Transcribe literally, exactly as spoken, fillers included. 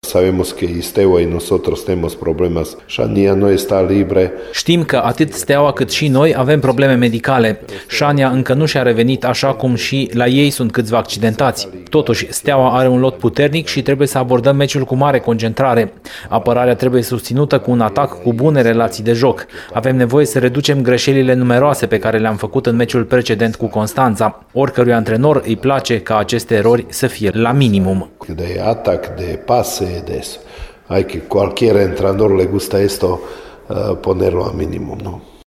Sabemos que Steaua y nosotros tenemos problemas. Shania no está libre. Știm că atât Steaua cât și noi avem probleme medicale. Shania încă nu și-a revenit, așa cum și la ei sunt câțiva accidentați. Totuși, Steaua are un lot puternic și trebuie să abordăm meciul cu mare concentrare. Apărarea trebuie susținută cu un atac cu bune relații de joc. Avem nevoie să reducem greșelile numeroase pe care le-am făcut în meciul precedent cu Constanța. Oricărui antrenor îi place ca aceste erori să fie la minimum. De atac, de pase, de eso. Hay que cualquier entrenador le gusta esto, uh, ponerlo a minimum, ¿no?